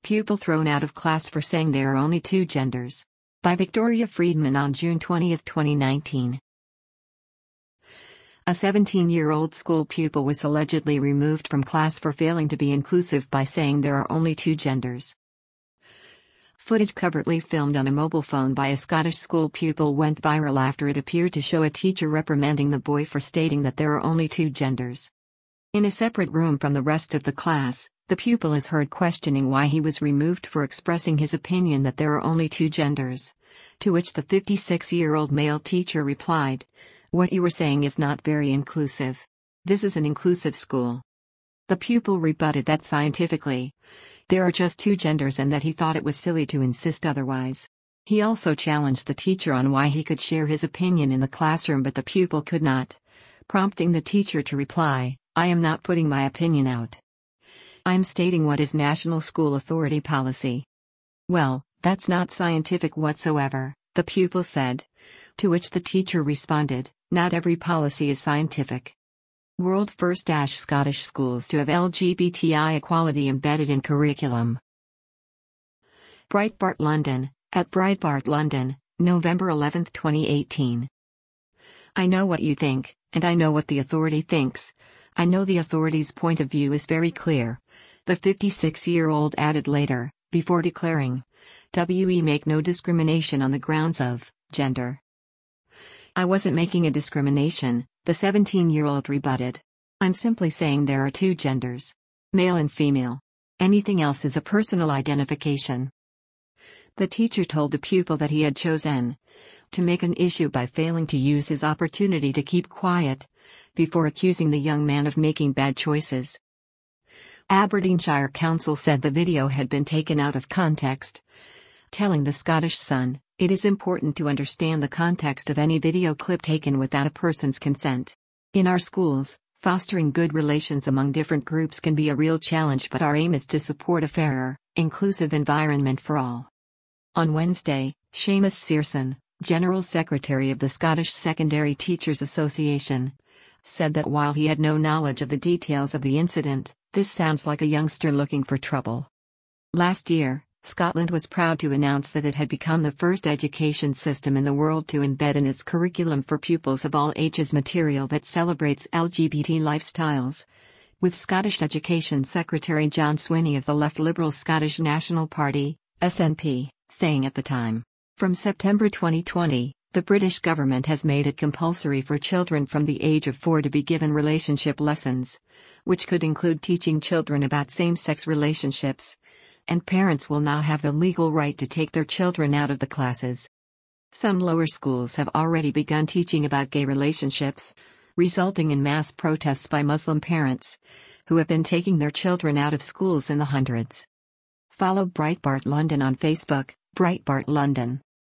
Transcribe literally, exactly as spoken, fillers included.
Pupil thrown out of class for saying there are only two genders. By Victoria Friedman on June twentieth, twenty nineteen. A seventeen-year-old school pupil was allegedly removed from class for failing to be inclusive by saying there are only two genders. Footage covertly filmed on a mobile phone by a Scottish school pupil went viral after it appeared to show a teacher reprimanding the boy for stating that there are only two genders. In a separate room from the rest of the class, the pupil is heard questioning why he was removed for expressing his opinion that there are only two genders, to which the fifty-six-year-old male teacher replied, "What you were saying is not very inclusive. This is an inclusive school." The pupil rebutted that scientifically, there are just two genders and that he thought it was silly to insist otherwise. He also challenged the teacher on why he could share his opinion in the classroom but the pupil could not, prompting the teacher to reply, "I am not putting my opinion out. I am stating what is National School Authority policy." "Well, that's not scientific whatsoever," the pupil said, to which the teacher responded, "Not every policy is scientific." World first Scottish schools to have L G B T I equality embedded in curriculum. Breitbart London, at Breitbart London, November eleventh, twenty eighteen. I know what you think, and I know what the authority thinks. I know the authority's point of view is very clear, the fifty-six-year-old added later, before declaring, "We make no discrimination on the grounds of gender." "I wasn't making a discrimination," the seventeen-year-old rebutted. "I'm simply saying there are two genders. Male and female. Anything else is a personal identification." The teacher told the pupil that he had chosen to make an issue by failing to use his opportunity to keep quiet, before accusing the young man of making bad choices. Aberdeenshire Council said the video had been taken out of context, telling the Scottish Sun, "It is important to understand the context of any video clip taken without a person's consent. In our schools, fostering good relations among different groups can be a real challenge, but our aim is to support a fairer, inclusive environment for all." On Wednesday, Seamus Searson, General Secretary of the Scottish Secondary Teachers Association, said that while he had no knowledge of the details of the incident, this sounds like a youngster looking for trouble. Last year, Scotland was proud to announce that it had become the first education system in the world to embed in its curriculum for pupils of all ages material that celebrates L G B T lifestyles, with Scottish Education Secretary John Swinney of the left Liberal Scottish National Party, S N P, saying at the time, "From September twenty twenty, the British government has made it compulsory for children from the age of four to be given relationship lessons, which could include teaching children about same-sex relationships, and parents will now have the legal right to take their children out of the classes." Some lower schools have already begun teaching about gay relationships, resulting in mass protests by Muslim parents, who have been taking their children out of schools in the hundreds. Follow Breitbart London on Facebook, Breitbart London.